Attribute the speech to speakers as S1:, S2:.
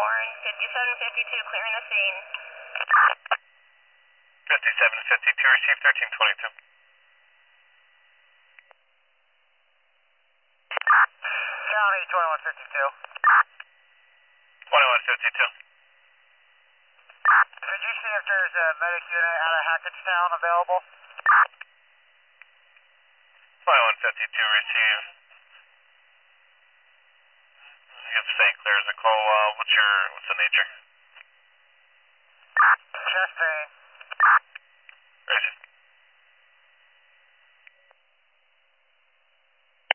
S1: Warren, 5752, clearing the scene.
S2: 5752, receive 1322.
S3: County 2152.
S2: 2152.
S3: Could you see if there's a medic unit out of Hackettstown available?
S2: 2152, receive. Give St. Clair's a call. What's the nature?
S3: Chest pain.
S2: Raise it.